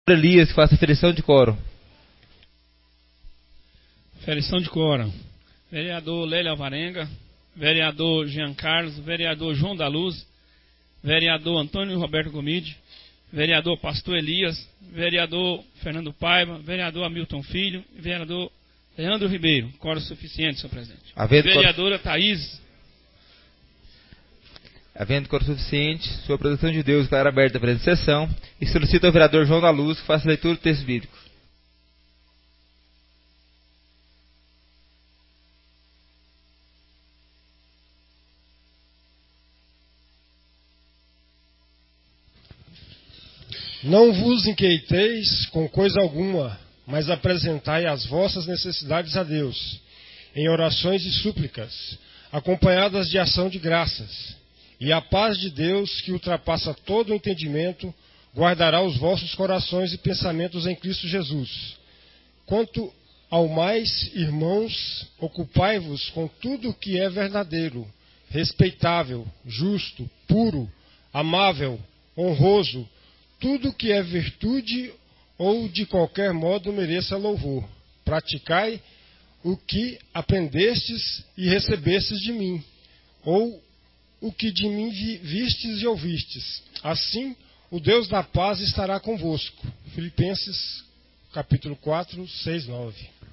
Elias, que faça a ferição de quórum. Ferição de quórum. Vereador Lélia Alvarenga, vereador Jean Carlos, vereador João da Luz, vereador Antônio Roberto Gomide, vereador Pastor Elias, vereador Fernando Paiva, vereador Hamilton Filho, vereador Leandro Ribeiro. Quórum suficiente, senhor presidente. Vereadora Thaís. Havendo quórum suficiente, sua proteção de Deus declara aberta a presente sessão e solicita ao vereador João da Luz que faça a leitura do texto bíblico. Não vos inquieteis com coisa alguma, mas apresentai as vossas necessidades a Deus, em orações e súplicas, acompanhadas de ação de graças. E a paz de Deus, que ultrapassa todo o entendimento, guardará os vossos corações e pensamentos em Cristo Jesus. Quanto ao mais, irmãos, ocupai-vos com tudo o que é verdadeiro, respeitável, justo, puro, amável, honroso, tudo que é virtude ou de qualquer modo mereça louvor. Praticai o que aprendestes e recebestes de mim, ou o que de mim vistes e ouvistes. Assim, o Deus da paz estará convosco. Filipenses, capítulo 4, 6, 9.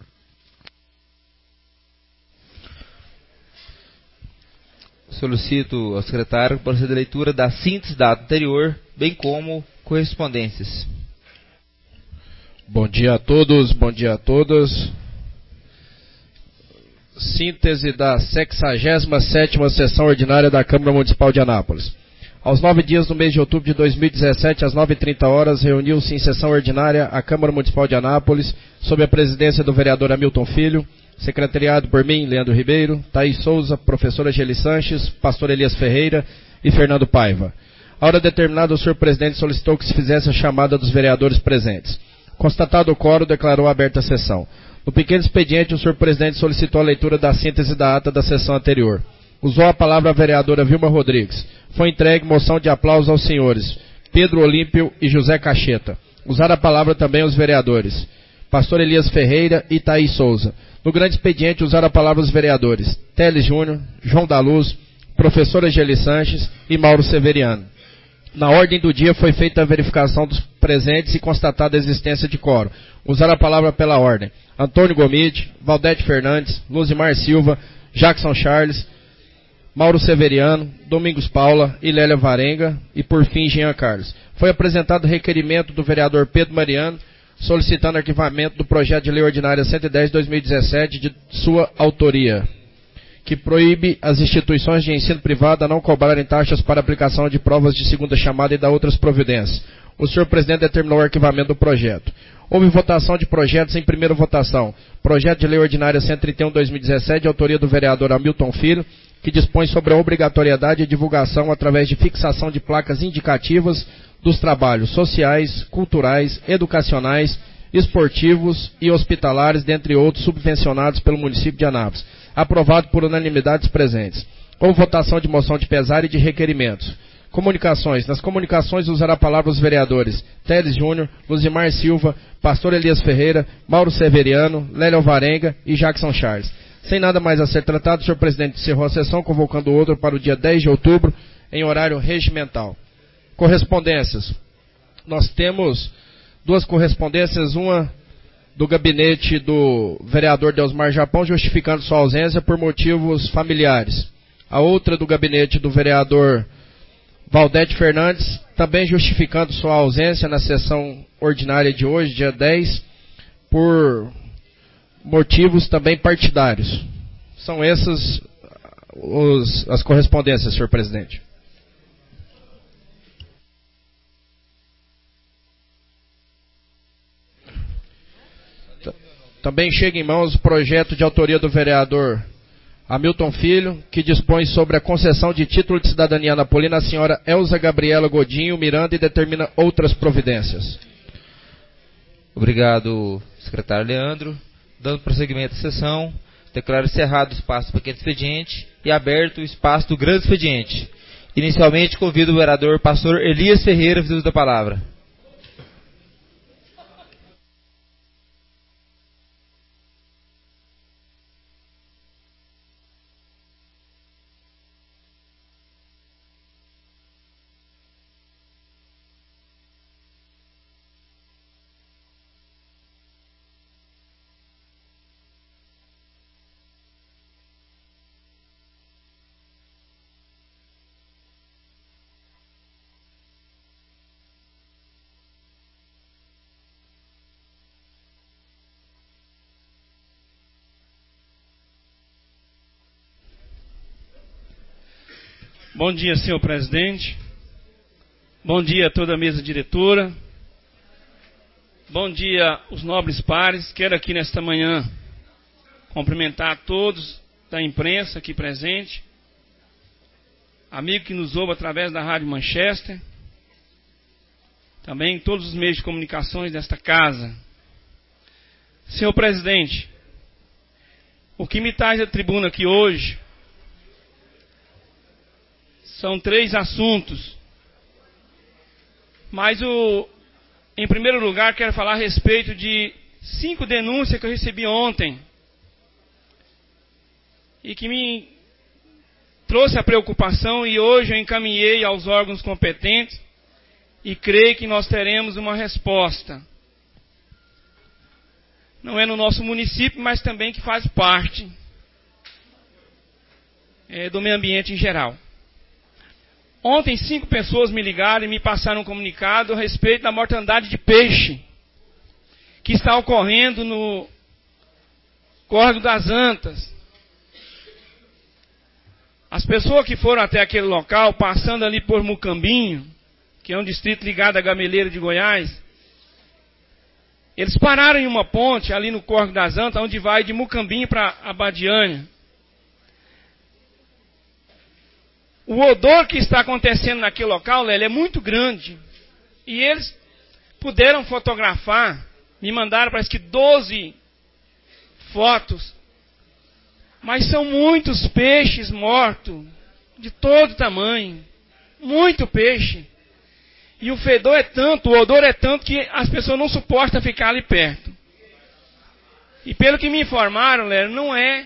Solicito ao secretário que proceda a leitura da síntese da ata anterior, bem como correspondências. Bom dia a todos, bom dia a todas. Síntese da 67ª sessão ordinária da Câmara Municipal de Anápolis. Aos 9 dias do mês de outubro de 2017, às 9h30, reuniu-se em sessão ordinária a Câmara Municipal de Anápolis, sob a presidência do vereador Hamilton Filho, secretariado por mim, Leandro Ribeiro, Thaís Souza, professora Geli Sanches, pastor Elias Ferreira e Fernando Paiva. A hora determinada, o senhor presidente solicitou que se fizesse a chamada dos vereadores presentes. Constatado o quórum, declarou aberta a sessão. No pequeno expediente, o senhor presidente solicitou a leitura da síntese da ata da sessão anterior. Usou a palavra a vereadora Vilma Rodrigues. Foi entregue moção de aplauso aos senhores Pedro Olímpio e José Cacheta. Usaram a palavra também os vereadores pastor Elias Ferreira e Thaís Souza. No grande expediente, usaram a palavra os vereadores Teles Júnior, João da Luz, professora Geli Sanches e Mauro Severiano. Na ordem do dia foi feita a verificação dos presentes e constatada a existência de quórum. Usaram a palavra pela ordem Antônio Gomide, Valdete Fernandes, Luzimar Silva, Jackson Charles, Mauro Severiano, Domingos Paula e Lélia Alvarenga e, por fim, Jean Carlos. Foi apresentado o requerimento do vereador Pedro Mariano, solicitando arquivamento do projeto de lei ordinária 110/2017 de sua autoria, que proíbe as instituições de ensino privado a não cobrarem taxas para aplicação de provas de segunda chamada e da outras providências. O senhor presidente determinou o arquivamento do projeto. Houve votação de projetos em primeira votação. Projeto de lei ordinária 131/2017, de autoria do vereador Hamilton Filho, que dispõe sobre a obrigatoriedade de divulgação através de fixação de placas indicativas dos trabalhos sociais, culturais, educacionais, esportivos e hospitalares, dentre outros, subvencionados pelo município de Anápolis. Aprovado por unanimidade dos presentes. Houve votação de moção de pesar e de requerimentos. Comunicações. Nas comunicações usará a palavra os vereadores Teles Júnior, Luzimar Silva, pastor Elias Ferreira, Mauro Severiano, Lélia Alvarenga e Jackson Charles. Sem nada mais a ser tratado, o senhor presidente encerrou a sessão, convocando outro para o dia 10 de outubro, em horário regimental. Correspondências. Nós temos duas correspondências, uma do gabinete do vereador Deusmar Japão, justificando sua ausência por motivos familiares. A outra do gabinete do vereador Valdete Fernandes, também justificando sua ausência na sessão ordinária de hoje, dia 10, por motivos também partidários. São essas as correspondências, senhor presidente. Também chega em mãos o projeto de autoria do vereador Hamilton Filho, que dispõe sobre a concessão de título de cidadania anapolina à senhora Elza Gabriela Godinho Miranda e determina outras providências. Obrigado, secretário Leandro. Dando prosseguimento à sessão, declaro encerrado o espaço do pequeno expediente e aberto o espaço do grande expediente. Inicialmente, convido o vereador pastor Elias Ferreira a uso da palavra. Bom dia, senhor presidente. Bom dia a toda a mesa diretora. Bom dia, os nobres pares. Quero aqui nesta manhã cumprimentar a todos da imprensa aqui presente, amigo que nos ouve através da Rádio Manchester, também todos os meios de comunicações desta casa. Senhor presidente, o que me traz à tribuna aqui hoje são 3 assuntos, mas em primeiro lugar quero falar a respeito de 5 denúncias que eu recebi ontem e que me trouxe a preocupação, e hoje eu encaminhei aos órgãos competentes e creio que nós teremos uma resposta. Não é no nosso município, mas também que faz parte do meio ambiente em geral. Ontem 5 pessoas me ligaram e me passaram um comunicado a respeito da mortandade de peixe que está ocorrendo no Córrego das Antas. As pessoas que foram até aquele local, passando ali por Mucambinho, que é um distrito ligado à Gameleira de Goiás, eles pararam em uma ponte ali no Córrego das Antas, onde vai de Mucambinho para Abadiânia. O odor que está acontecendo naquele local, Lélia, é muito grande. E eles puderam fotografar, me mandaram parece que 12 fotos. Mas são muitos peixes mortos, de todo tamanho. Muito peixe. E o fedor é tanto, o odor é tanto que as pessoas não suportam ficar ali perto. E pelo que me informaram, Lélia, não é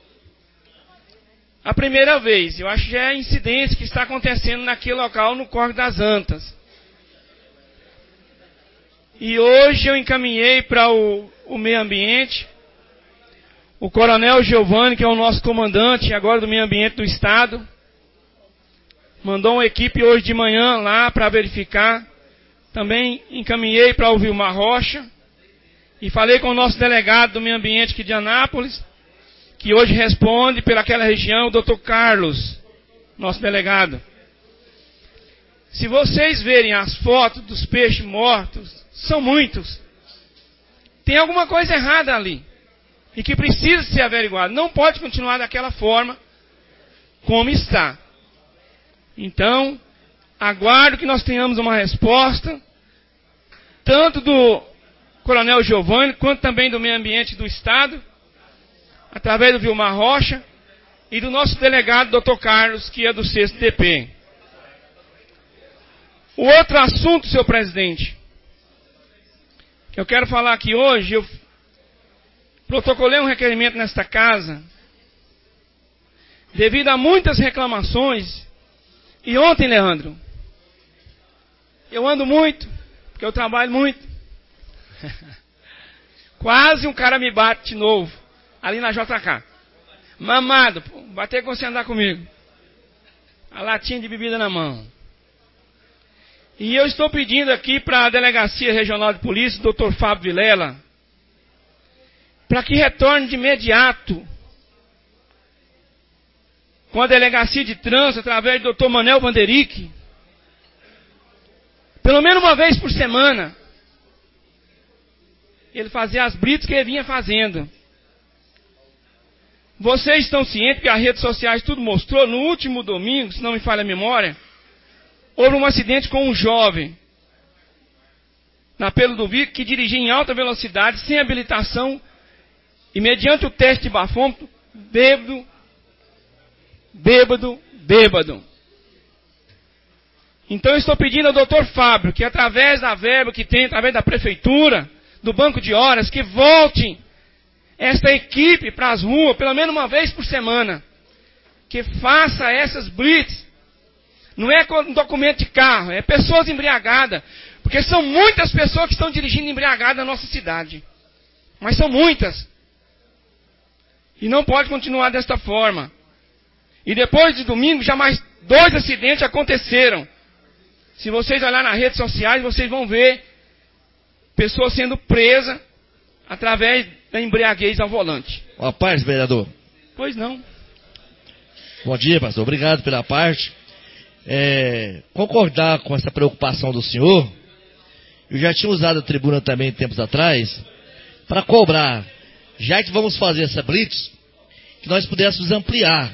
a primeira vez. Eu acho que já é a incidência que está acontecendo naquele local, no Córrego das Antas. E hoje eu encaminhei para o meio ambiente, o coronel Giovanni, que é o nosso comandante agora do meio ambiente do estado, mandou uma equipe hoje de manhã lá para verificar. Também encaminhei para o Vilmar Rocha e falei com o nosso delegado do meio ambiente aqui de Anápolis, que hoje responde pelaquela região, o Dr. Carlos, nosso delegado. Se vocês verem as fotos dos peixes mortos, são muitos. Tem alguma coisa errada ali e que precisa ser averiguado. Não pode continuar daquela forma como está. Então, aguardo que nós tenhamos uma resposta, tanto do coronel Giovanni, quanto também do meio ambiente do estado, através do Vilmar Rocha, e do nosso delegado, Dr. Carlos, que é do 6º DP. O outro assunto, senhor presidente, que eu quero falar aqui hoje, eu protocolei um requerimento nesta casa, devido a muitas reclamações. E ontem, Leandro, eu ando muito, porque eu trabalho muito. Quase um cara me bate de novo, ali na JK. Mamado, pô, bater com você andar comigo. A latinha de bebida na mão. E eu estou pedindo aqui para a Delegacia Regional de Polícia, Dr. Fábio Vilela, para que retorne de imediato com a Delegacia de Trânsito, através do Dr. Manel Vanderick, pelo menos uma vez por semana, ele fazia as blitz que ele vinha fazendo. Vocês estão cientes que as redes sociais tudo mostrou, no último domingo, se não me falha a memória, houve um acidente com um jovem, na Pelo do Vico, que dirigia em alta velocidade, sem habilitação, e mediante o teste de bafômetro, bêbado. Então eu estou pedindo ao doutor Fábio, que através da verba que tem, através da prefeitura, do banco de horas, que voltem esta equipe para as ruas, pelo menos uma vez por semana, que faça essas blitz. Não é com documento de carro, é pessoas embriagadas, porque são muitas pessoas que estão dirigindo embriagadas na nossa cidade, mas são muitas, e não pode continuar desta forma. E depois de domingo, já mais 2 acidentes aconteceram. Se vocês olharem nas redes sociais, vocês vão ver pessoas sendo presas através da embriaguez ao volante. Uma parte, vereador. Pois não. Bom dia, pastor. Obrigado pela parte. concordar com essa preocupação do senhor. Eu já tinha usado a tribuna também tempos atrás para cobrar, já que vamos fazer essa blitz, que nós pudéssemos ampliar,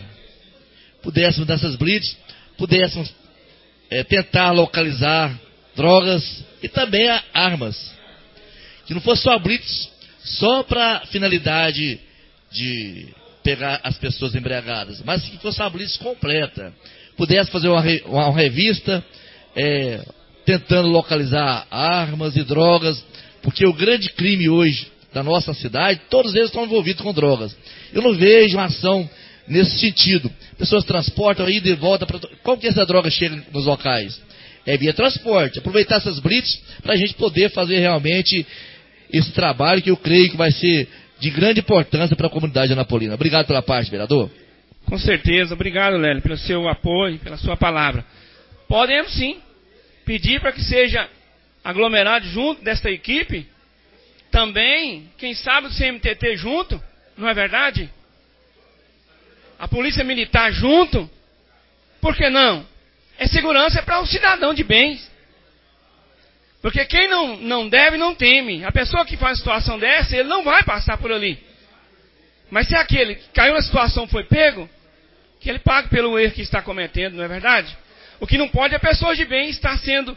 nessas blitz, pudéssemos tentar localizar drogas e também armas. Que não fosse só a blitz, só para finalidade de pegar as pessoas embriagadas, mas que fosse uma blitz completa. Pudesse fazer uma revista tentando localizar armas e drogas, porque o grande crime hoje da nossa cidade, todos eles estão envolvidos com drogas. Eu não vejo uma ação nesse sentido. Pessoas transportam aí de volta. Como que essa droga chega nos locais? É via transporte. Aproveitar essas blitz para a gente poder fazer realmente esse trabalho que eu creio que vai ser de grande importância para a comunidade anapolina. Obrigado pela parte, vereador. Com certeza. Obrigado, Lélio, pelo seu apoio, pela sua palavra. Podemos sim pedir para que seja aglomerado junto desta equipe, também, quem sabe, o CMTT junto, não é verdade? A Polícia Militar junto, por que não? É segurança para o cidadão de bens. Porque quem não deve, não teme. A pessoa que faz uma situação dessa, ele não vai passar por ali. Mas se aquele que caiu na situação foi pego, que ele pague pelo erro que está cometendo, não é verdade? O que não pode é a pessoa de bem estar sendo,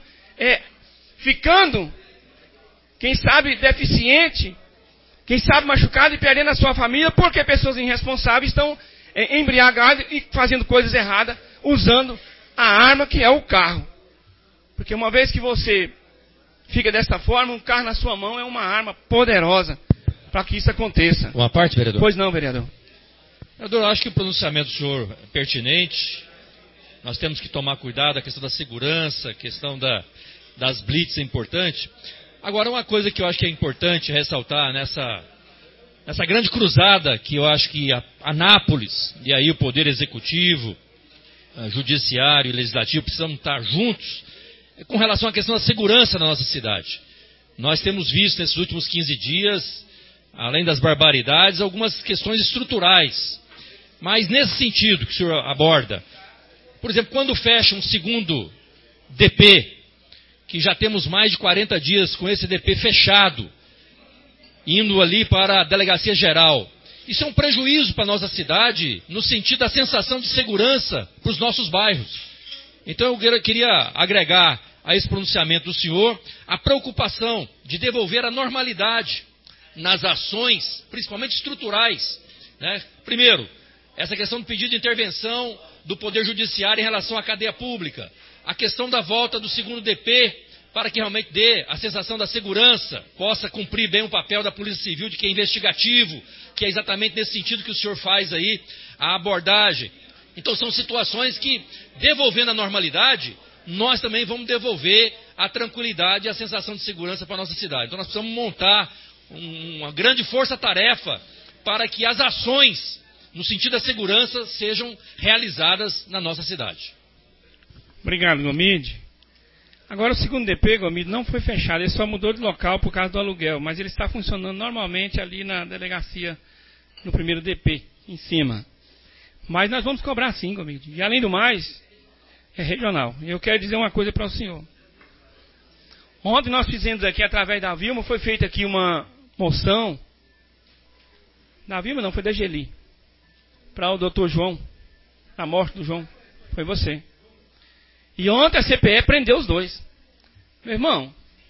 ficando, quem sabe, deficiente, quem sabe machucado e perdendo a sua família, porque pessoas irresponsáveis estão embriagadas e fazendo coisas erradas, usando a arma que é o carro. Porque uma vez que você fica desta forma, um carro na sua mão é uma arma poderosa para que isso aconteça. Uma parte, vereador? Pois não, vereador. Vereador, eu acho que o pronunciamento do senhor é pertinente. Nós temos que tomar cuidado, a questão da segurança, a questão das blitz é importante. Agora, uma coisa que eu acho que é importante ressaltar nessa grande cruzada que eu acho que Anápolis, e aí o Poder Executivo, Judiciário e Legislativo precisam estar juntos, com relação à questão da segurança na nossa cidade. Nós temos visto nesses últimos 15 dias, além das barbaridades, algumas questões estruturais. Mas nesse sentido que o senhor aborda, por exemplo, quando fecha um segundo DP, que já temos mais de 40 dias com esse DP fechado, indo ali para a Delegacia Geral, isso é um prejuízo para a nossa cidade, no sentido da sensação de segurança para os nossos bairros. Então eu queria agregar a esse pronunciamento do senhor a preocupação de devolver a normalidade nas ações, principalmente estruturais, né? Primeiro, essa questão do pedido de intervenção do Poder Judiciário em relação à cadeia pública, a questão da volta do segundo DP, para que realmente dê a sensação da segurança, possa cumprir bem o papel da Polícia Civil, de que é investigativo, que é exatamente nesse sentido que o senhor faz aí a abordagem. Então são situações que, devolvendo a normalidade, nós também vamos devolver a tranquilidade e a sensação de segurança para a nossa cidade. Então nós precisamos montar uma grande força-tarefa para que as ações, no sentido da segurança, sejam realizadas na nossa cidade. Obrigado, Gomide. Agora o segundo DP, Gomide, não foi fechado, ele só mudou de local por causa do aluguel, mas ele está funcionando normalmente ali na delegacia, no primeiro DP, em cima. Mas nós vamos cobrar sim, Gomide. E além do mais, é regional. Eu quero dizer uma coisa para o senhor. Ontem nós fizemos aqui, através da Vilma, foi feita aqui uma moção. Da Vilma não, foi da Geli. Para o doutor João. A morte do João. Foi você. E ontem a CPE prendeu os dois. Meu irmão,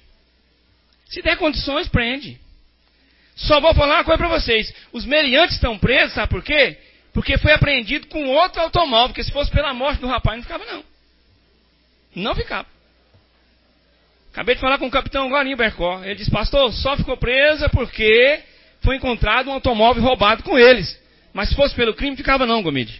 se der condições, prende. Só vou falar uma coisa para vocês. Os meliantes estão presos, sabe por quê? Porque foi apreendido com outro automóvel, porque se fosse pela morte do rapaz, não ficava não. Não ficava. Acabei de falar com o capitão Guarinho Bercó. Ele disse, pastor, só ficou presa porque foi encontrado um automóvel roubado com eles. Mas se fosse pelo crime, ficava não, Gomide.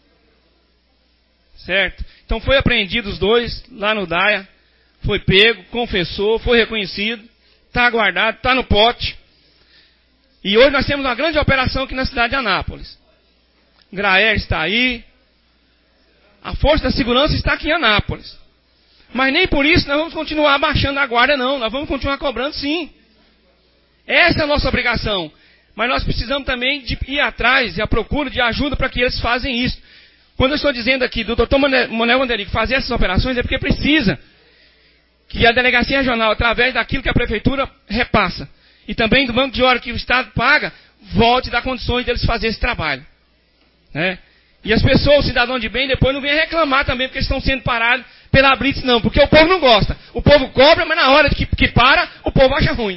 Certo? Então foi apreendido os dois lá no DAIA. Foi pego, confessou, foi reconhecido. Está guardado, está no pote. E hoje nós temos uma grande operação aqui na cidade de Anápolis. Graer está aí. A força da segurança está aqui em Anápolis. Mas nem por isso nós vamos continuar abaixando a guarda, não. Nós vamos continuar cobrando, sim. Essa é a nossa obrigação. Mas nós precisamos também de ir atrás e à procura de ajuda para que eles façam isso. Quando eu estou dizendo aqui do Dr. Manuel Vanderico fazer essas operações, é porque precisa que a delegacia regional, através daquilo que a prefeitura repassa, e também do banco de hora que o Estado paga, volte a dar condições deles fazer esse trabalho. Né? E as pessoas, o cidadão de bem, depois não vem reclamar também, porque eles estão sendo parados pela blitz, não. Porque o povo não gosta. O povo cobra, mas na hora que para, o povo acha ruim.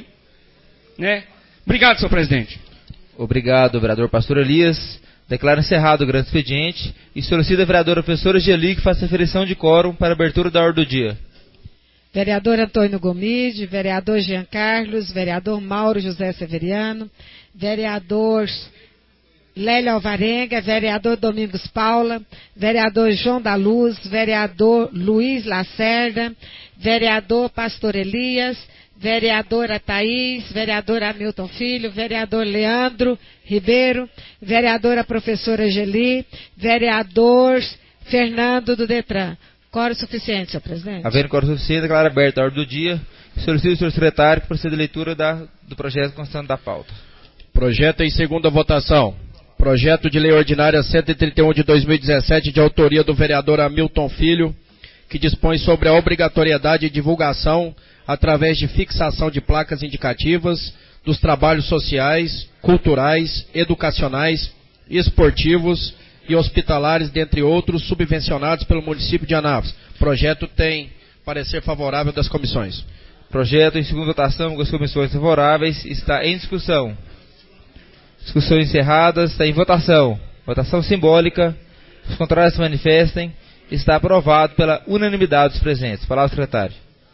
Né? Obrigado, senhor presidente. Obrigado, vereador Pastor Elias. Declaro encerrado o grande expediente e solicito a vereadora professora Geli que faça aferição de quórum para a abertura da ordem do dia. Vereador Antônio Gomide, vereador Jean Carlos, vereador Mauro José Severiano, vereador Lélio Alvarenga, vereador Domingos Paula, vereador João da Luz, vereador Luiz Lacerda, vereador Pastor Elias, vereadora Thaís, vereador Hamilton Filho, vereador Leandro Ribeiro, vereadora professora Geli, vereador Fernando do Detran. Quórum suficiente, senhor presidente. Havendo quórum suficiente, declaro aberta a ordem do dia. Solicito ao senhor secretário que proceda a leitura do projeto constante da pauta. Projeto em segunda votação. Projeto de Lei Ordinária 131 de 2017, de autoria do vereador Hamilton Filho, que dispõe sobre a obrigatoriedade de divulgação, através de fixação de placas indicativas, dos trabalhos sociais, culturais, educacionais, esportivos e hospitalares, dentre outros, subvencionados pelo município de Anápolis. Projeto tem parecer favorável das comissões. Projeto em segunda votação com as comissões favoráveis está em discussão. Discussões encerradas, está em votação. Votação simbólica. Os contrários se manifestem. Está aprovado pela unanimidade dos presentes. Palavra, secretário.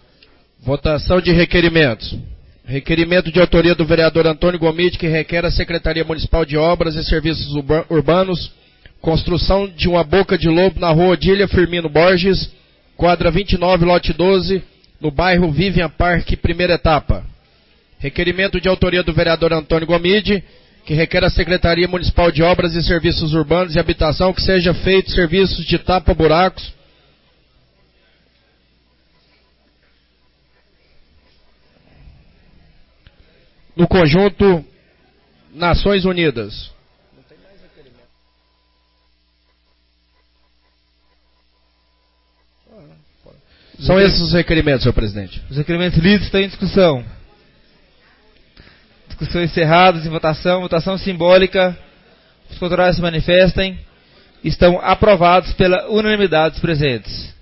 Votação de requerimentos. Requerimento de autoria do vereador Antônio Gomide, que requer à Secretaria Municipal de Obras e Serviços Urbanos construção de uma boca de lobo na rua Odília Firmino Borges, quadra 29, lote 12, no bairro Vivian Park, primeira etapa. Requerimento de autoria do vereador Antônio Gomide, que requer à Secretaria Municipal de Obras e Serviços Urbanos e Habitação que seja feito serviços de tapa-buracos no conjunto Nações Unidas. São esses os requerimentos, senhor presidente. Os requerimentos lidos estão em discussão. Discussões encerradas, em votação. Votação simbólica. Os contrários se manifestem. Estão aprovados pela unanimidade dos presentes.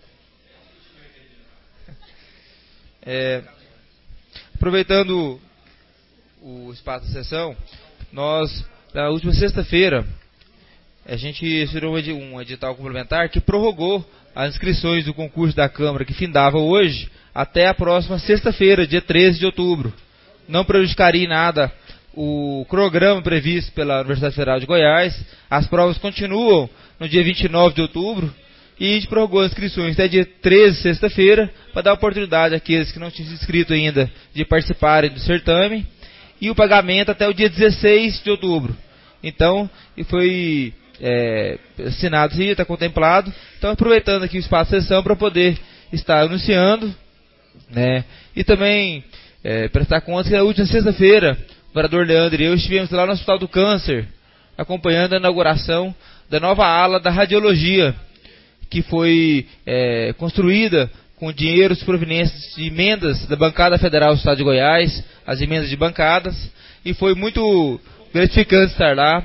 Aproveitando o espaço da sessão, nós, na última sexta-feira, a gente tirou um edital complementar que prorrogou as inscrições do concurso da Câmara, que findava hoje, até a próxima sexta-feira, dia 13 de outubro. Não prejudicaria em nada o cronograma previsto pela Universidade Federal de Goiás. As provas continuam no dia 29 de outubro e a gente prorrogou as inscrições até dia 13, sexta-feira, para dar oportunidade àqueles que não tinham se inscrito ainda de participarem do certame, e o pagamento até o dia 16 de outubro. Então, foi assinado, sim, está contemplado. Então, aproveitando aqui o espaço de sessão para poder estar anunciando, né, e também prestar conta que na última sexta-feira, o vereador Leandro e eu estivemos lá no Hospital do Câncer, acompanhando a inauguração da nova ala da radiologia, que foi construída com dinheiros provenientes de emendas da bancada federal do Estado de Goiás, as emendas de bancadas, e foi muito gratificante estar lá.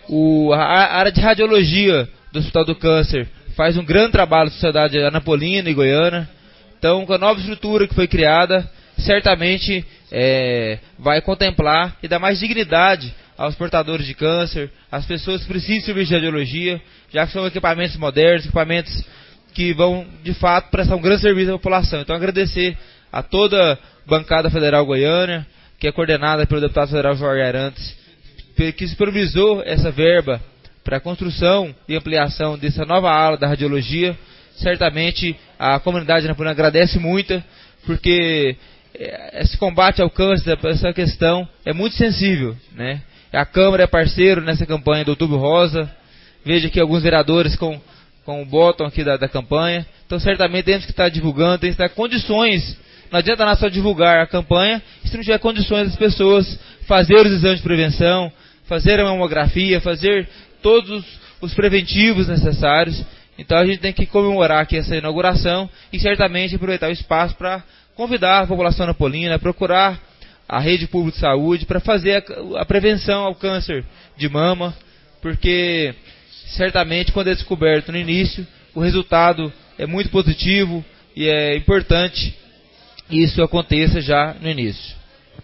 A área de radiologia do Hospital do Câncer faz um grande trabalho na sociedade anapolina e goiana. Então, com a nova estrutura que foi criada, certamente vai contemplar e dar mais dignidade aos portadores de câncer, às pessoas que precisam de serviço de radiologia, já que são equipamentos modernos, equipamentos que vão, de fato, prestar um grande serviço à população. Então, agradecer a toda a bancada federal goiana, que é coordenada pelo deputado federal Jorge Arantes, que disponibilizou essa verba para a construção e ampliação dessa nova ala da radiologia. Certamente a comunidade anapolina agradece muito, porque esse combate ao câncer, essa questão é muito sensível, né? A Câmara é parceiro nessa campanha do Outubro Rosa. Veja aqui alguns vereadores com o botão aqui da campanha. Então, certamente temos que estar divulgando, temos que estar condições. Não adianta nada só divulgar a campanha se não tiver condições das pessoas fazer os exames de prevenção, fazer a mamografia, fazer todos os preventivos necessários. Então a gente tem que comemorar aqui essa inauguração e certamente aproveitar o espaço para convidar a população napolina, procurar a rede pública de saúde para fazer a prevenção ao câncer de mama, porque certamente quando é descoberto no início, o resultado é muito positivo e é importante que isso aconteça já no início.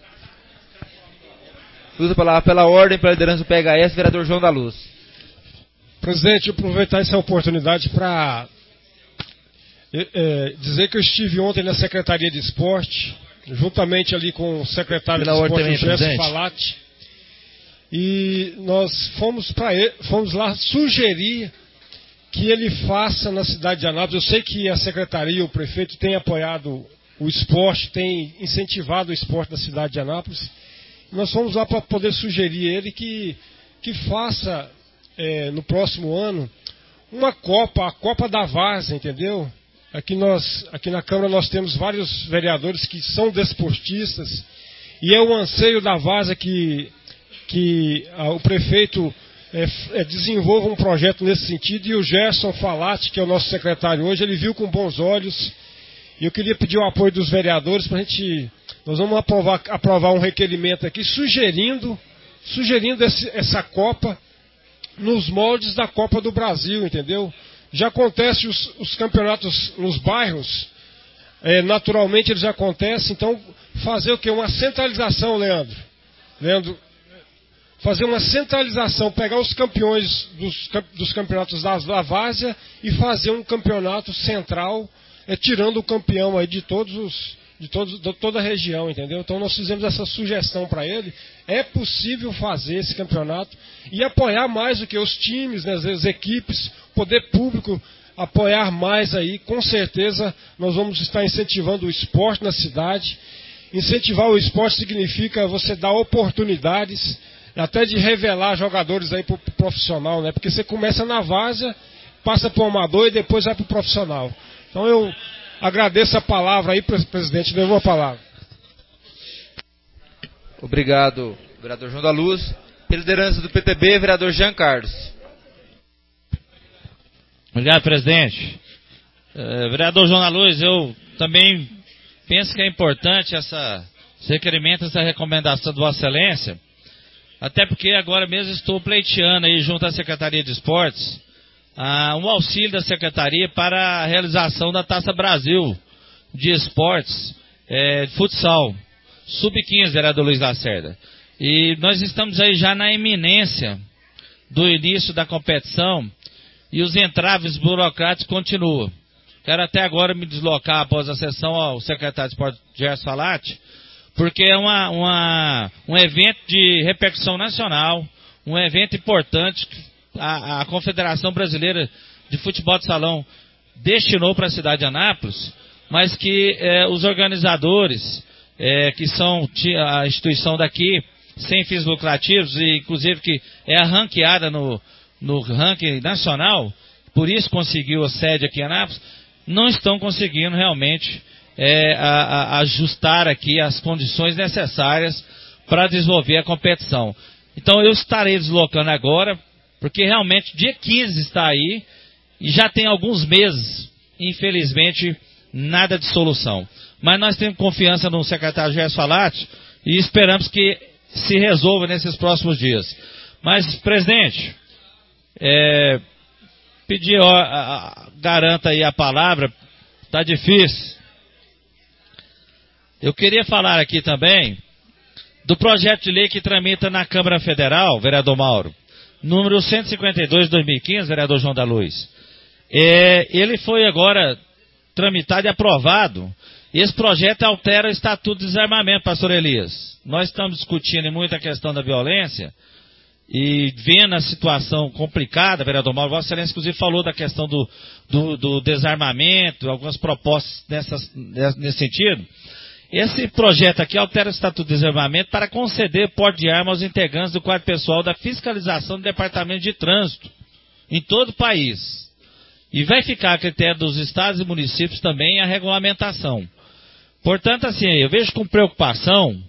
Uso a palavra pela ordem, pela liderança do PHS, vereador João da Luz. Presidente, eu aproveitar essa oportunidade para dizer que eu estive ontem na Secretaria de Esporte, juntamente ali com o secretário de Esporte, Gerson Falati, e nós fomos lá sugerir que ele faça na cidade de Anápolis. Eu sei que a Secretaria, o prefeito, tem apoiado o esporte, tem incentivado o esporte na cidade de Anápolis. Nós fomos lá para poder sugerir ele que faça no próximo ano uma Copa, a Copa da Várzea, entendeu? Aqui na Câmara nós temos vários vereadores que são desportistas e é o anseio da Várzea que o prefeito desenvolva um projeto nesse sentido, e o Gerson Falati, que é o nosso secretário hoje, ele viu com bons olhos, e eu queria pedir o apoio dos vereadores para nós vamos aprovar um requerimento aqui sugerindo essa Copa nos moldes da Copa do Brasil, entendeu? Já acontece os campeonatos nos bairros, naturalmente eles já acontecem, então fazer o quê? Uma centralização, Leandro, fazer uma centralização, pegar os campeões dos campeonatos da Várzea e fazer um campeonato central, tirando o campeão aí de toda a região, entendeu? Então nós fizemos essa sugestão para ele. É possível fazer esse campeonato e apoiar mais do que os times, né, as equipes, poder público apoiar mais aí. Com certeza nós vamos estar incentivando o esporte na cidade. Incentivar o esporte significa você dar oportunidades, até de revelar jogadores aí para o profissional, né? Porque você começa na várzea, passa para o amador e depois vai para o profissional. Então eu agradeço a palavra aí, presidente, levou a palavra. Obrigado, vereador João da Luz. Pela liderança do PTB, vereador Jean Carlos. Obrigado, presidente. Vereador João da Luz, eu também penso que é importante esse requerimento, essa recomendação de Vossa Excelência, até porque agora mesmo estou pleiteando aí junto à Secretaria de Esportes um auxílio da Secretaria para a realização da Taça Brasil de Esportes, de futsal, sub-15, vereador Luiz Lacerda. E nós estamos aí já na iminência do início da competição e os entraves burocráticos continuam. Quero até agora me deslocar após a sessão ao secretário de Esportes, Gerson Falati, porque é um evento de repercussão nacional, um evento importante que a Confederação Brasileira de Futebol de Salão destinou para a cidade de Anápolis, mas que os organizadores, que são a instituição daqui, sem fins lucrativos, e inclusive que é a ranqueada no ranking nacional, por isso conseguiu a sede aqui em Anápolis, não estão conseguindo realmente ajustar aqui as condições necessárias para desenvolver a competição. Então eu estarei deslocando agora, porque realmente dia 15 está aí e já tem alguns meses, infelizmente, nada de solução. Mas nós temos confiança no secretário Gerson Falati e esperamos que se resolva nesses próximos dias. Mas, presidente, pedir, garanta aí a palavra, está difícil. Eu queria falar aqui também do projeto de lei que tramita na Câmara Federal, vereador Mauro, número 152 de 2015, vereador João da Luz. Ele foi agora tramitado e aprovado. Esse projeto altera o Estatuto de Desarmamento, pastor Elias. Nós estamos discutindo muito a questão da violência e vendo a situação complicada, vereador Mauro, Vossa Excelência inclusive falou da questão do desarmamento, algumas propostas nesse sentido. Esse projeto aqui altera o Estatuto de Desarmamento para conceder porte de arma aos integrantes do quadro pessoal da fiscalização do Departamento de Trânsito em todo o país. E vai ficar a critério dos estados e municípios também a regulamentação. Portanto, assim, eu vejo com preocupação,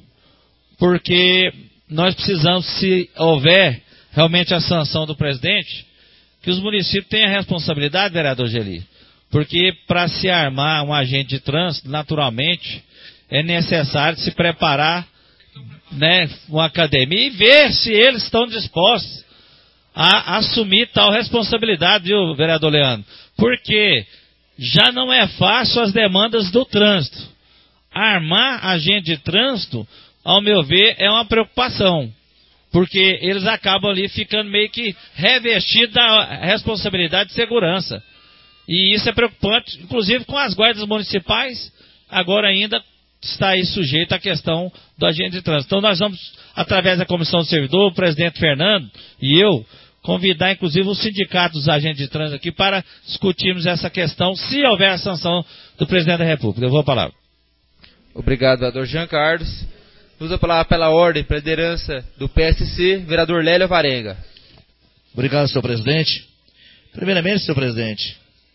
porque nós precisamos, se houver realmente a sanção do presidente, que os municípios têm a responsabilidade, vereador Geli, porque para se armar um agente de trânsito, naturalmente, é necessário se preparar, né, uma academia e ver se eles estão dispostos a assumir tal responsabilidade, viu, vereador Leandro? Porque já não é fácil as demandas do trânsito. Armar agente de trânsito, ao meu ver, é uma preocupação. Porque eles acabam ali ficando meio que revestidos da responsabilidade de segurança. E isso é preocupante, inclusive com as guardas municipais, agora ainda está aí sujeito à questão do agente de trânsito. Então nós vamos, através da comissão do servidor, o presidente Fernando e eu, convidar inclusive o sindicato dos agentes de trânsito aqui para discutirmos essa questão, se houver a sanção do presidente da República. Eu vou a palavra. Obrigado, vereador Jean Carlos. Usa a palavra pela ordem, para a liderança do PSC, vereador Lélio Alvarenga. Obrigado, senhor presidente. Primeiramente, senhor presidente,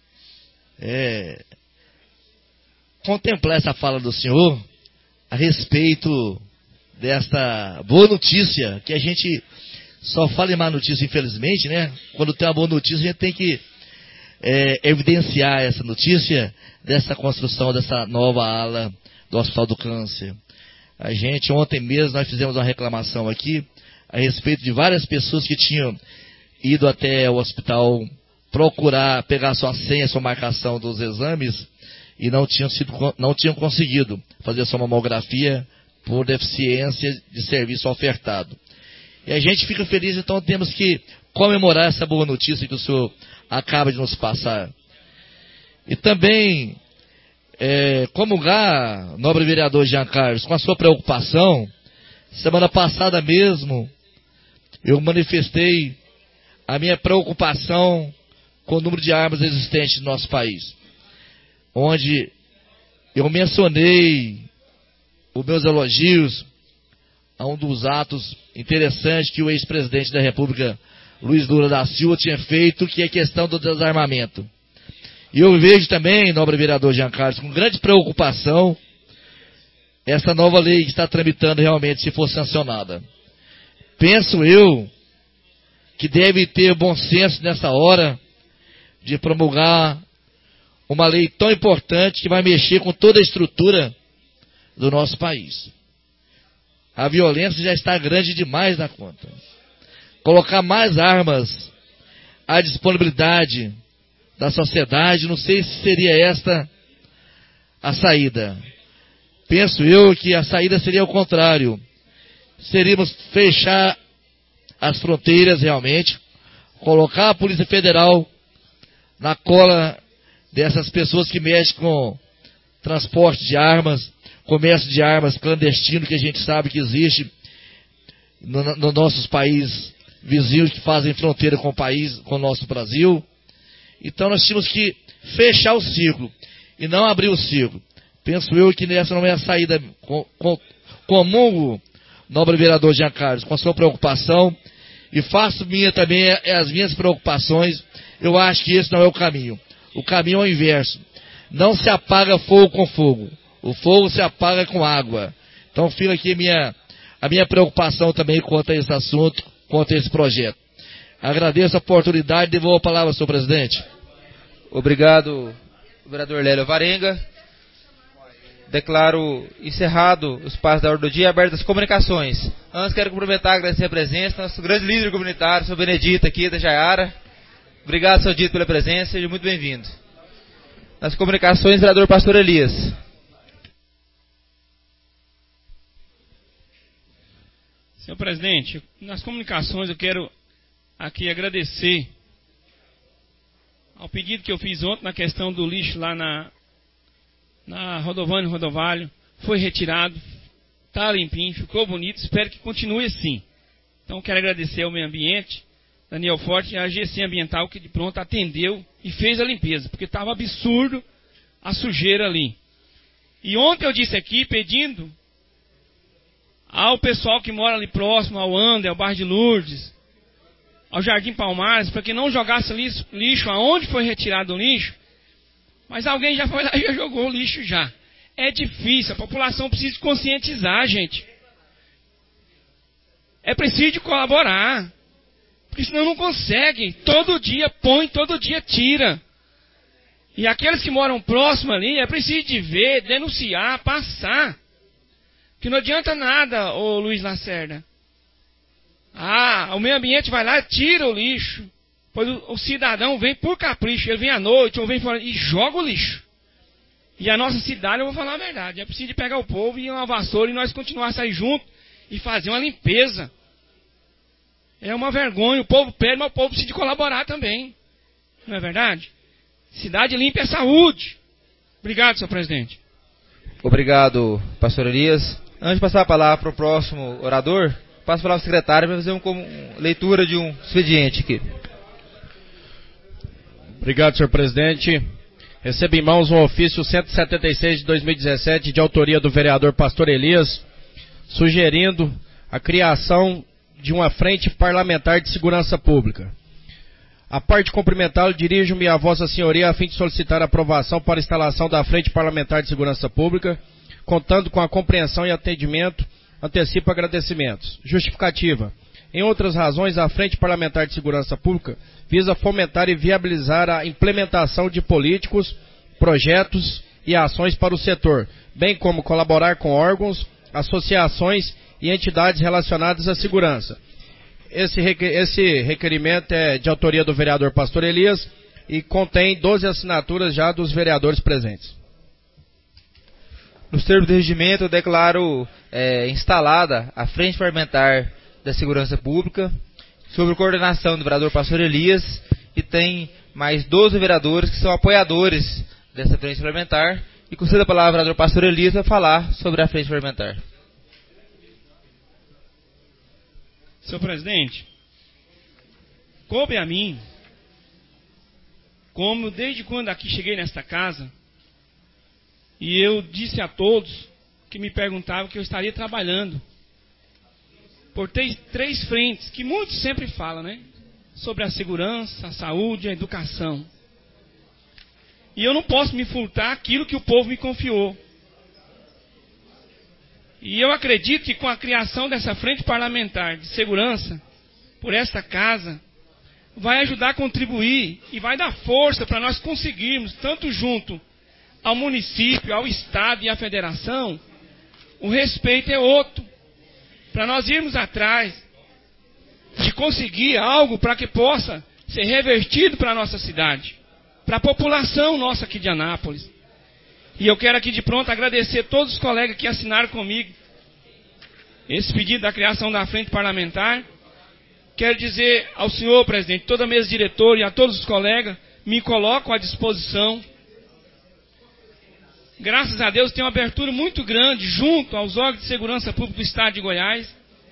contemplar essa fala do senhor a respeito desta boa notícia, que a gente só fala em má notícia, infelizmente, né? Quando tem uma boa notícia, a gente tem que evidenciar essa notícia dessa construção dessa nova ala do Hospital do Câncer. A gente, ontem mesmo, nós fizemos uma reclamação aqui a respeito de várias pessoas que tinham ido até o hospital procurar pegar sua senha, sua marcação dos exames e não tinham conseguido fazer sua mamografia por deficiência de serviço ofertado. E a gente fica feliz, então temos que comemorar essa boa notícia que o senhor acaba de nos passar. E também comungar, nobre vereador Jean Carlos, com a sua preocupação. Semana passada mesmo, eu manifestei a minha preocupação com o número de armas existentes no nosso país, onde eu mencionei os meus elogios a um dos atos interessantes que o ex-presidente da República, Luiz Lula da Silva, tinha feito, que é a questão do desarmamento. E eu vejo também, nobre vereador Jean Carlos, com grande preocupação, essa nova lei que está tramitando realmente, se for sancionada. Penso eu que deve ter bom senso nessa hora de promulgar uma lei tão importante que vai mexer com toda a estrutura do nosso país. A violência já está grande demais na conta. Colocar mais armas à disponibilidade da sociedade, não sei se seria esta a saída. Penso eu que a saída seria o contrário. Seríamos fechar as fronteiras realmente, colocar a Polícia Federal na cola dessas pessoas que mexem com transporte de armas, comércio de armas clandestino, que a gente sabe que existe nos nossos países vizinhos que fazem fronteira com o nosso Brasil. Então nós tínhamos que fechar o ciclo e não abrir o ciclo. Penso eu que essa não é a saída. Comungo, nobre vereador Jean Carlos, com a sua preocupação, e faço minha também as minhas preocupações. Eu acho que esse não é o caminho. O caminho é o inverso. Não se apaga fogo com fogo. O fogo se apaga com água. Então fica aqui a minha preocupação também quanto a esse assunto, quanto a esse projeto. Agradeço a oportunidade e devolvo a palavra ao senhor presidente. Obrigado, vereador Lélio Alvarenga. Declaro encerrado o espaço da ordem do dia, aberto às comunicações. Antes quero cumprimentar e agradecer a presença do nosso grande líder comunitário, seu Benedito, aqui da Jaiara. Obrigado, seu Dito, pela presença, seja muito bem-vindo. Nas comunicações, vereador Pastor Elias. Senhor presidente, nas comunicações eu quero aqui agradecer ao pedido que eu fiz ontem na questão do lixo lá na Rodovânio Rodovalho. Foi retirado, está limpinho, ficou bonito, espero que continue assim. Então quero agradecer ao meio ambiente, Daniel Forte, e a AGC Ambiental, que de pronto atendeu e fez a limpeza, porque estava absurdo a sujeira ali. E ontem eu disse aqui, pedindo ao pessoal que mora ali próximo, ao Ander, ao Bairro de Lourdes, ao Jardim Palmares, para que não jogasse lixo aonde foi retirado o lixo, mas alguém já foi lá e já jogou o lixo já. É difícil, a população precisa conscientizar, gente. É preciso colaborar. Porque senão não consegue. Todo dia põe, todo dia tira. E aqueles que moram próximo ali, é preciso de ver, denunciar, passar. Que não adianta nada, ô Luiz Lacerda. O meio ambiente vai lá e tira o lixo. Pois o cidadão vem por capricho, ele vem à noite ou vem fora e joga o lixo. E a nossa cidade, eu vou falar a verdade, é preciso de pegar o povo e uma vassoura e nós continuar a sair junto e fazer uma limpeza. É uma vergonha, o povo pede, mas o povo precisa de colaborar também. Não é verdade? Cidade limpa é saúde. Obrigado, senhor presidente. Obrigado, pastor Elias. Antes de passar a palavra para o próximo orador, passo a palavra ao secretário para fazer uma leitura de um expediente aqui. Obrigado, senhor presidente. Recebo em mãos um ofício 176 de 2017, de autoria do vereador Pastor Elias, sugerindo a criação de uma frente parlamentar de segurança pública. A parte cumprimentá-lo, dirijo-me a Vossa Senhoria a fim de solicitar a aprovação para a instalação da Frente Parlamentar de Segurança Pública, contando com a compreensão e atendimento, antecipo agradecimentos. Justificativa. Em outras razões, a Frente Parlamentar de Segurança Pública visa fomentar e viabilizar a implementação de políticos, projetos e ações para o setor, bem como colaborar com órgãos, associações e entidades relacionadas à segurança. Esse requerimento é de autoria do vereador Pastor Elias e contém 12 assinaturas já dos vereadores presentes. Nos termos do regimento, eu declaro instalada a Frente Parlamentar da Segurança Pública, sob coordenação do vereador Pastor Elias, e tem mais 12 vereadores que são apoiadores dessa Frente Parlamentar, e concedo a palavra ao vereador Pastor Elias para falar sobre a Frente Parlamentar. Senhor presidente, coube a mim, como desde quando aqui cheguei nesta casa, e eu disse a todos que me perguntavam que eu estaria trabalhando por três frentes, que muitos sempre falam, né? Sobre a segurança, a saúde e a educação. E eu não posso me furtar aquilo que o povo me confiou. E eu acredito que com a criação dessa frente parlamentar de segurança, por esta casa, vai ajudar a contribuir e vai dar força para nós conseguirmos, tanto junto ao município, ao Estado e à federação, o respeito é outro. Para nós irmos atrás de conseguir algo para que possa ser revertido para a nossa cidade, para a população nossa aqui de Anápolis. E eu quero aqui de pronto agradecer a todos os colegas que assinaram comigo esse pedido da criação da frente parlamentar. Quero dizer ao senhor presidente, toda a mesa diretora e a todos os colegas, me coloco à disposição. Graças a Deus tem uma abertura muito grande junto aos órgãos de segurança pública do Estado de Goiás.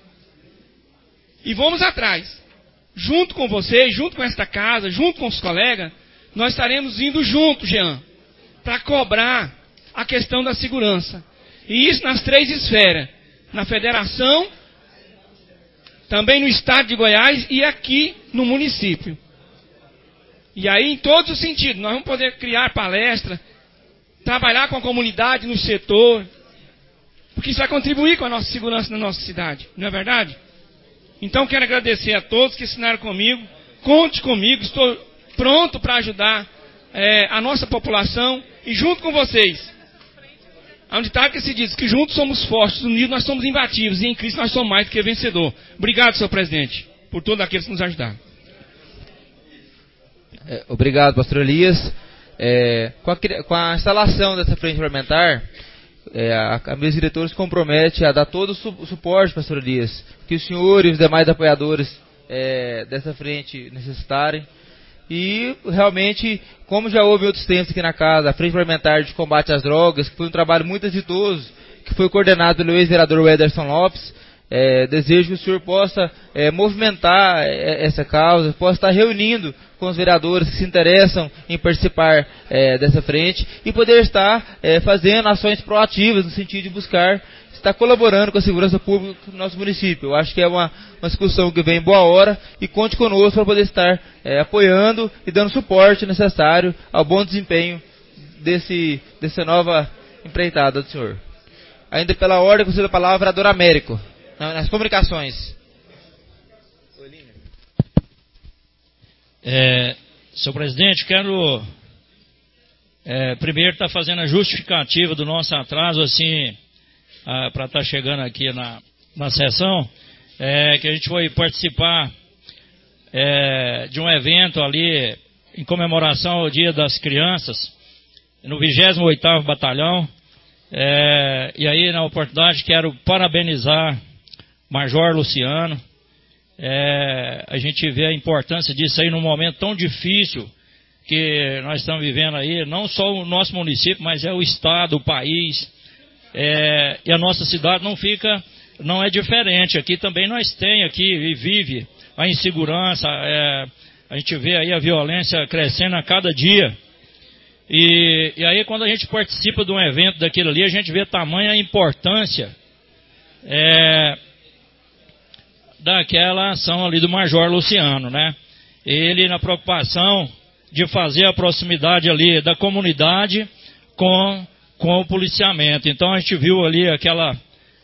E vamos atrás. Junto com vocês, junto com esta casa, junto com os colegas, nós estaremos indo juntos, Jean, para cobrar a questão da segurança. E isso nas 3 esferas. Na federação, também no Estado de Goiás e aqui no município. E aí, em todos os sentidos, nós vamos poder criar palestra, trabalhar com a comunidade no setor, porque isso vai contribuir com a nossa segurança na nossa cidade, não é verdade? Então quero agradecer a todos que assinaram comigo, conte comigo, estou pronto para ajudar a nossa população e junto com vocês. Há um ditado que se diz que juntos somos fortes, unidos nós somos imbatíveis e em Cristo nós somos mais do que vencedor. Obrigado, senhor presidente, por todos aqueles que nos ajudaram. Obrigado, pastor Elias. Com a instalação dessa frente parlamentar, a mesa diretora se compromete a dar todo o suporte, pastor Elias, que os senhores e os demais apoiadores dessa frente necessitarem. E realmente, como já houve outros tempos aqui na casa, a frente parlamentar de combate às drogas, que foi um trabalho muito exitoso, que foi coordenado pelo ex-vereador Ederson Lopes, desejo que o senhor possa movimentar essa causa, possa estar reunindo com os vereadores que se interessam em participar dessa frente e poder estar fazendo ações proativas no sentido de buscar estar colaborando com a segurança pública do nosso município. Eu acho que é uma discussão que vem em boa hora e conte conosco para poder estar apoiando e dando suporte necessário ao bom desempenho dessa nova empreitada do senhor. Ainda pela ordem, concedo a palavra ao vereador Américo. Nas comunicações. Senhor presidente, quero primeiro estar fazendo a justificativa do nosso atraso, assim, para estar chegando aqui na sessão, que a gente foi participar de um evento ali em comemoração ao Dia das Crianças, no 28º Batalhão, e aí na oportunidade quero parabenizar o Major Luciano. A gente vê a importância disso aí num momento tão difícil que nós estamos vivendo aí, não só o nosso município, mas o estado, o país, e a nossa cidade não é diferente. Aqui também nós tem aqui e vive a insegurança, a gente vê aí a violência crescendo a cada dia. E aí quando a gente participa de um evento daquilo ali, a gente vê tamanha importância daquela ação ali do Major Luciano, né? Ele na preocupação de fazer a proximidade ali da comunidade com o policiamento. Então a gente viu ali aquela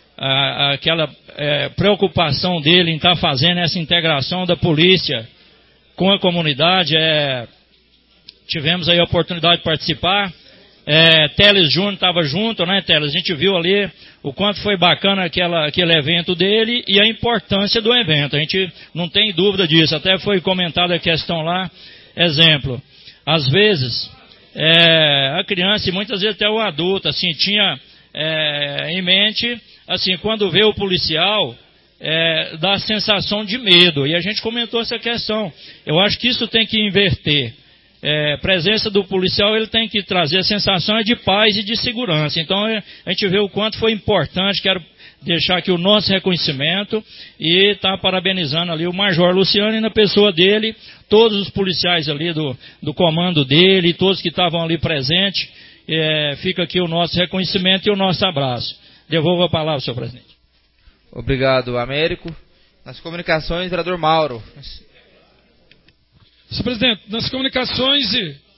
preocupação dele em estar fazendo essa integração da polícia com a comunidade. Tivemos aí a oportunidade de participar. Teles Júnior estava junto, né, Teles? A gente viu ali o quanto foi bacana aquele evento dele e a importância do evento. A gente não tem dúvida disso. Até foi comentada a questão lá. Exemplo, às vezes a criança e muitas vezes até o adulto assim, tinha em mente, assim, quando vê o policial, dá a sensação de medo. E a gente comentou essa questão. Eu acho que isso tem que inverter. Presença do policial, ele tem que trazer a sensação de paz e de segurança. Então a gente vê o quanto foi importante. Quero deixar aqui o nosso reconhecimento e estar parabenizando ali o Major Luciano e na pessoa dele, todos os policiais ali do comando dele, todos que estavam ali presentes. Fica aqui o nosso reconhecimento e o nosso abraço. Devolvo a palavra, senhor presidente. Obrigado, Américo. Nas comunicações, vereador Mauro. Senhor presidente, nas comunicações,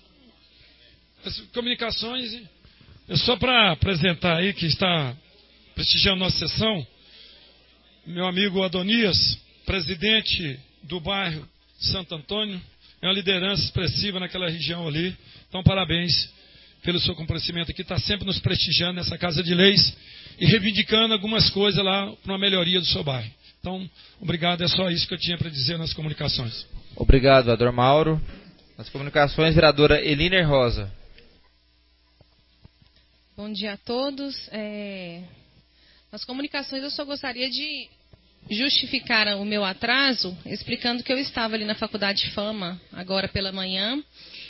só para apresentar aí que está prestigiando nossa sessão, meu amigo Adonias, presidente do bairro Santo Antônio, é uma liderança expressiva naquela região ali. Então, parabéns pelo seu comparecimento aqui, está sempre nos prestigiando nessa Casa de Leis e reivindicando algumas coisas lá para uma melhoria do seu bairro. Então, obrigado, é só isso que eu tinha para dizer nas comunicações. Obrigado, vereador Mauro. Nas comunicações, vereadora Eliner Rosa. Bom dia a todos. Nas comunicações, eu só gostaria de justificar o meu atraso, explicando que eu estava ali na Faculdade Fama, agora pela manhã,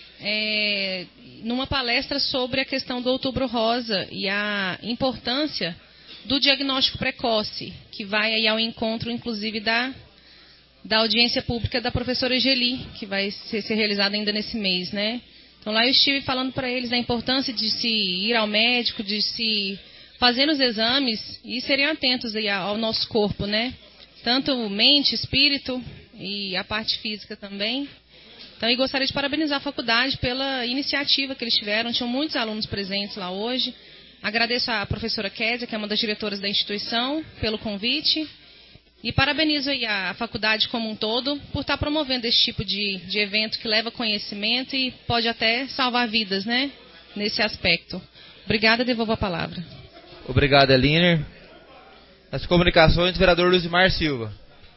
numa palestra sobre a questão do Outubro Rosa e a importância do diagnóstico precoce, que vai aí ao encontro, inclusive, da audiência pública da professora Geli, que vai ser realizada ainda nesse mês, né? Então lá eu estive falando para eles da importância de se ir ao médico, de se fazer os exames e serem atentos aí ao nosso corpo, né? Tanto mente, espírito e a parte física também. Então eu gostaria de parabenizar a faculdade pela iniciativa que eles tiveram. Tinham muitos alunos presentes lá hoje. Agradeço à professora Kézia, que é uma das diretoras da instituição, pelo convite. E parabenizo aí a faculdade como um todo por estar promovendo esse tipo de evento que leva conhecimento e pode até salvar vidas, né? Nesse aspecto. Obrigada, devolvo a palavra. Obrigado, Eliner. Nas comunicações, vereador Luzimar Silva.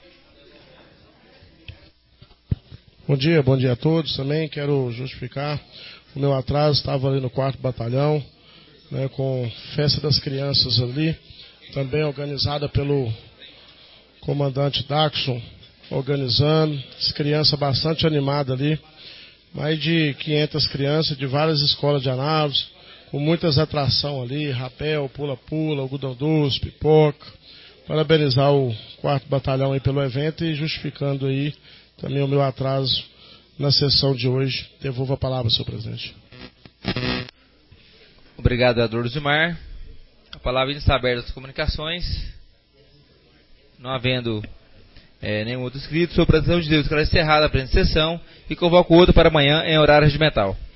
Bom dia a todos também. Quero justificar o meu atraso. Estava ali no 4º Batalhão, né, com Festa das Crianças ali, também organizada pelo comandante Daxon, organizando, as crianças bastante animadas ali, mais de 500 crianças de várias escolas de Anápolis, com muitas atrações ali, rapel, pula-pula, algodão doce, pipoca. Parabenizar o 4º Batalhão aí pelo evento e justificando aí também o meu atraso na sessão de hoje. Devolvo a palavra, senhor presidente. Obrigado, vereador Luzimar. A palavra está aberta às comunicações. Não havendo nenhum outro inscrito, sou presidente de Deus, que era encerrada a presente sessão e convoco o outro para amanhã em horário regimental.